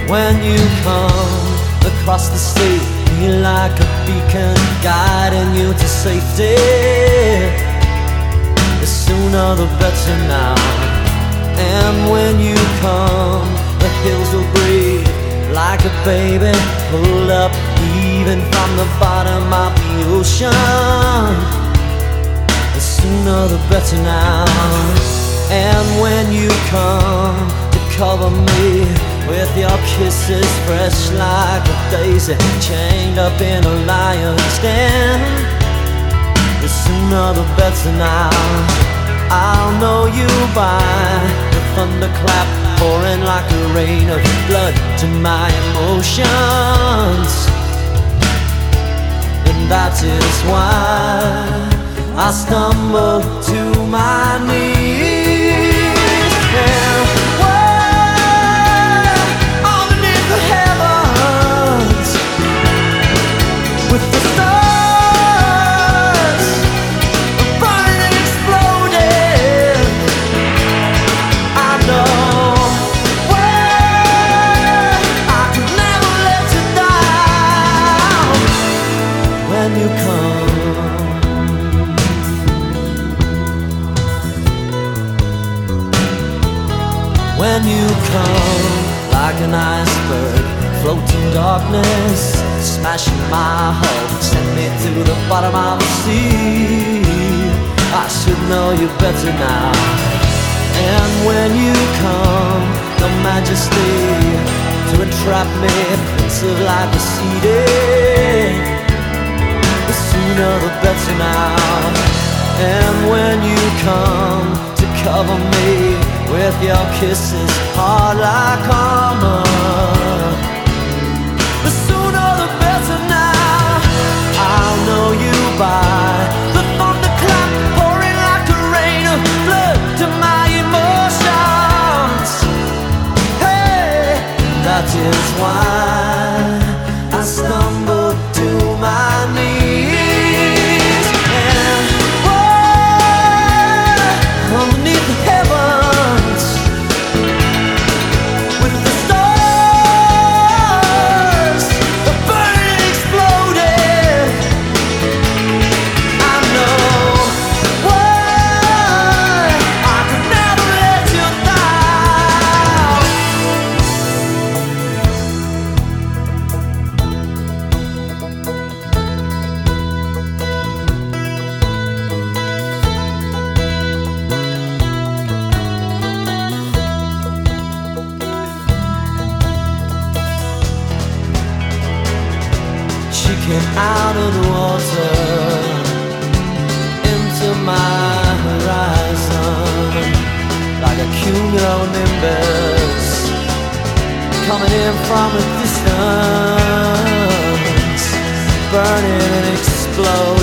When you come across the sea, you're like a beacon guiding you to safety. The sooner the better now. And when you come, the hills will breathe like a baby pulled up even from the bottom of the ocean. The sooner the better now. And when you come to cover me with your kisses fresh like a daisy chained up in a lion's den, the sooner the better now. I'll know you by the thunderclap pouring like a rain of blood to my emotions. And that is why I stumble to my knees. And way underneath the heavens, with the stars burning and exploding, I know I could never let you down. When you come, when you come, like an iceberg, floating darkness, smashing my hull, send me to the bottom of the sea. I should know you better now. And when you come, your majesty, to entrap me, prince of life proceeding, the sooner the better now. And when you come to cover me with your kisses hard like armor, the sooner the better now. I'll know you by the thunderclap pouring like a rain of blood to my emotions. Hey, that is why I stumble to my knees. And underneath the heavens, with the stars burning and exploding, I know why I could never let you She came out of the water into my horizon like a cumulonimbus coming in from a distance, burning and exploding.